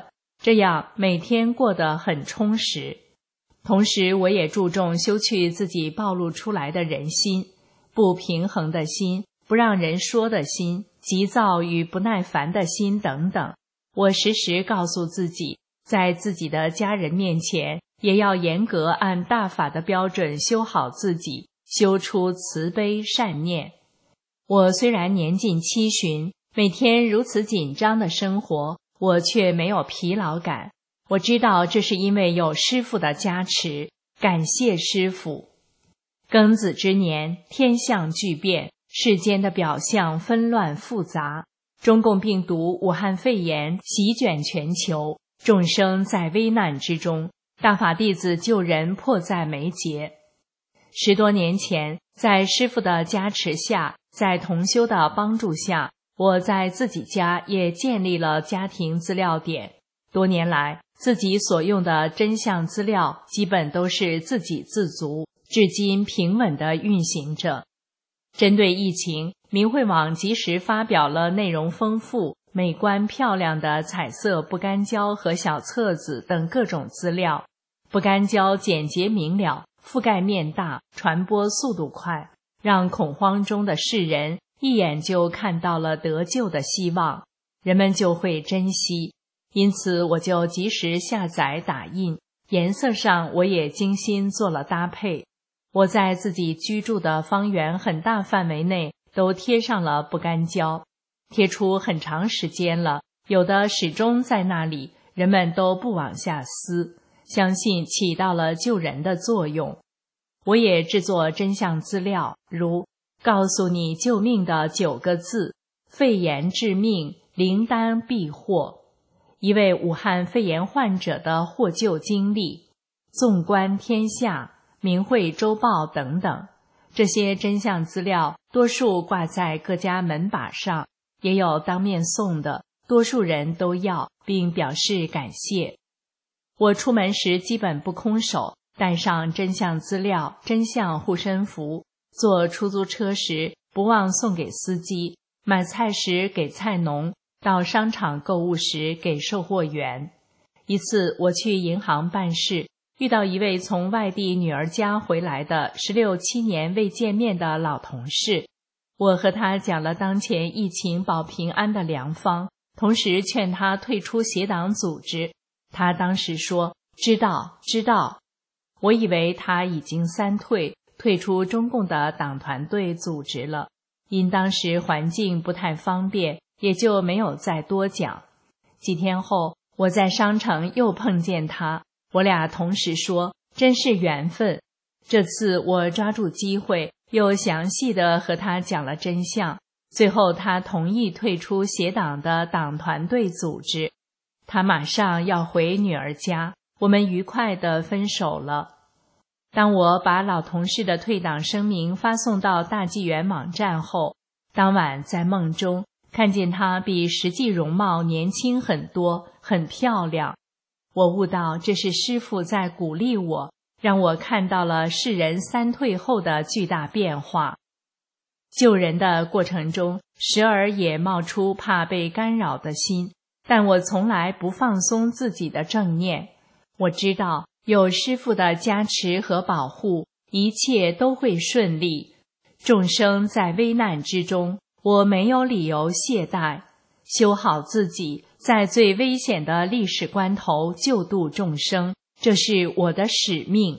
这样每天过得很充实。同时我也注重修去自己暴露出来的人心，不平衡的心，不让人说的心，急躁与不耐烦的心等等。我时时告诉自己，在自己的家人面前也要严格按大法的标准修好自己，修出慈悲善念。我虽然年近七旬，每天如此紧张的生活，我却没有疲劳感。我知道这是因为有师父的加持，感谢师父。庚子之年，天象巨变，世间的表象纷乱复杂，中共病毒武汉肺炎席卷全球，众生在危难之中，大法弟子救人迫在眉睫。十多年前，在师父的加持下，在同修的帮助下，我在自己家也建立了家庭资料点。多年来，自己所用的真相资料基本都是自给自足，至今平稳地运行着。针对疫情，明慧网及时发表了内容丰富、美观漂亮的彩色不干胶和小册子等各种资料。不干胶简洁明了，覆盖面大，传播速度快，让恐慌中的世人一眼就看到了得救的希望，人们就会珍惜。因此我就及时下载打印，颜色上我也精心做了搭配。我在自己居住的方圆很大范围内都贴上了不干胶，贴出很长时间了，有的始终在那里，人们都不往下撕，相信起到了救人的作用。我也制作真相资料，如告诉你救命的九个字，肺炎致命，灵丹必获。一位武汉肺炎患者的获救经历，纵观天下，明慧周报等等。这些真相资料多数挂在各家门把上，也有当面送的，多数人都要，并表示感谢。我出门时基本不空手，带上真相资料、真相护身符。坐出租车时不忘送给司机，买菜时给菜农，到商场购物时给售货员。一次我去银行办事，遇到一位从外地女儿家回来的十六七年未见面的老同事，我和他讲了当前疫情保平安的良方，同时劝他退出邪党组织。他当时说知道知道。我以为他已经三退，退出中共的党团队组织了，因当时环境不太方便，也就没有再多讲。几天后，我在商城又碰见他，我俩同时说真是缘分。这次我抓住机会，又详细地和他讲了真相，最后他同意退出邪党的党团队组织。他马上要回女儿家，我们愉快地分手了。当我把老同事的退党声明发送到大纪元网站后，当晚在梦中看见她比实际容貌年轻很多，很漂亮。我悟到这是师父在鼓励我，让我看到了世人三退后的巨大变化。救人的过程中，时而也冒出怕被干扰的心，但我从来不放松自己的正念。我知道有师父的加持和保护，一切都会顺利。众生在危难之中，我没有理由懈怠，修好自己，在最危险的历史关头救度众生，这是我的使命。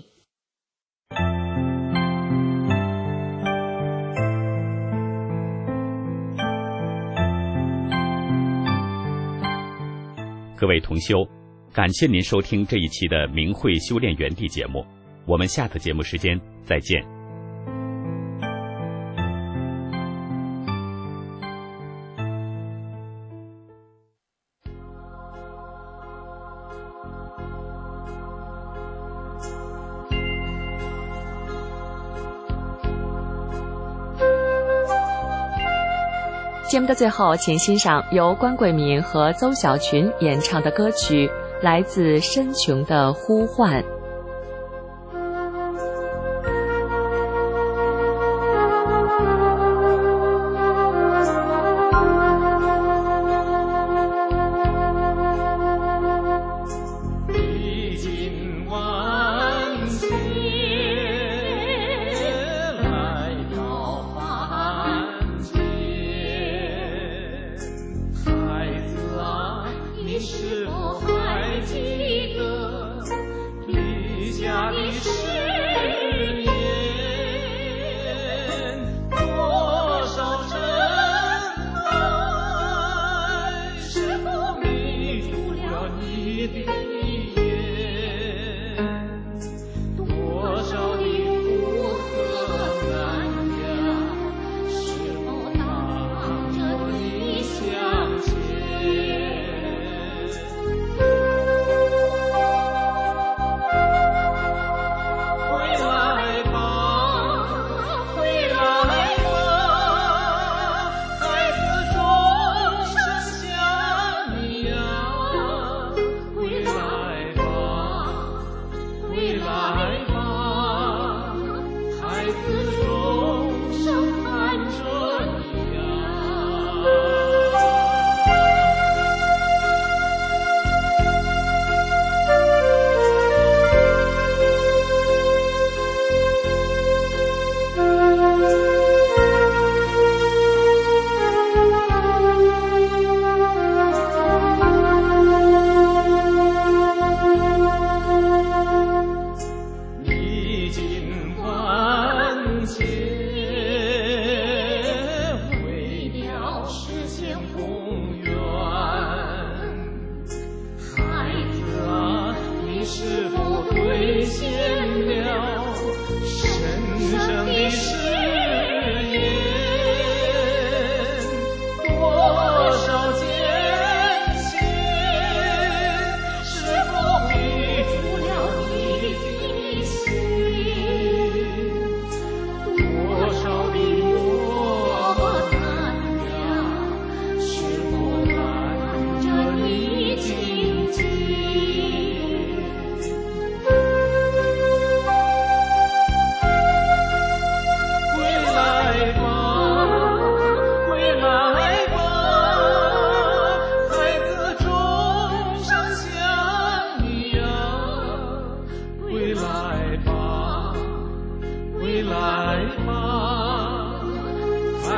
各位同修，感谢您收听这一期的明慧修炼园地节目，我们下次节目时间再见。 节目的最后，请欣赏由关桂民和邹小群演唱的歌曲《来自深穹的呼唤》。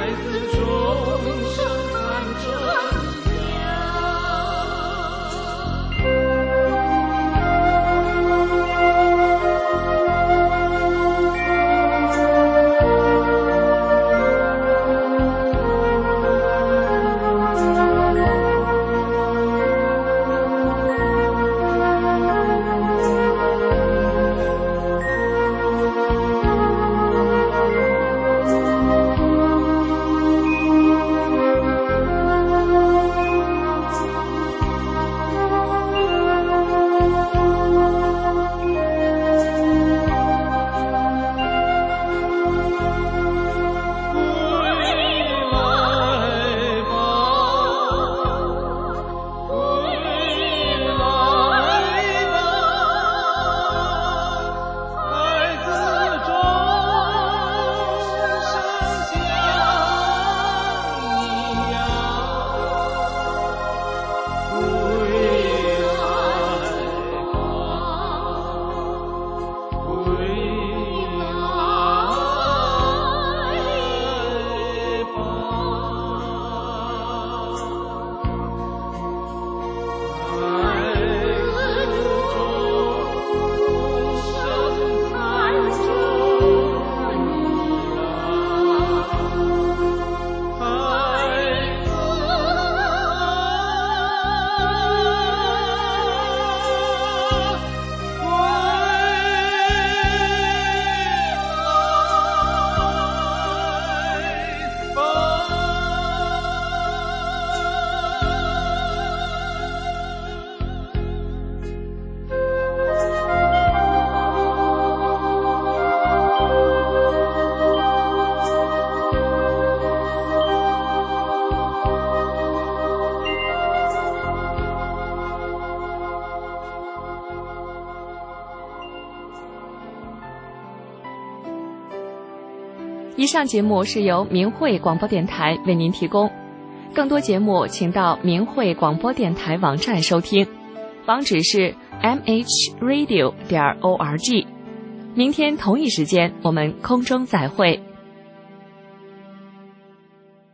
以上节目是由明慧广播电台为您提供，更多节目请到明慧广播电台网站收听，网址是 m h radio 点 org。明天同一时间我们空中再会。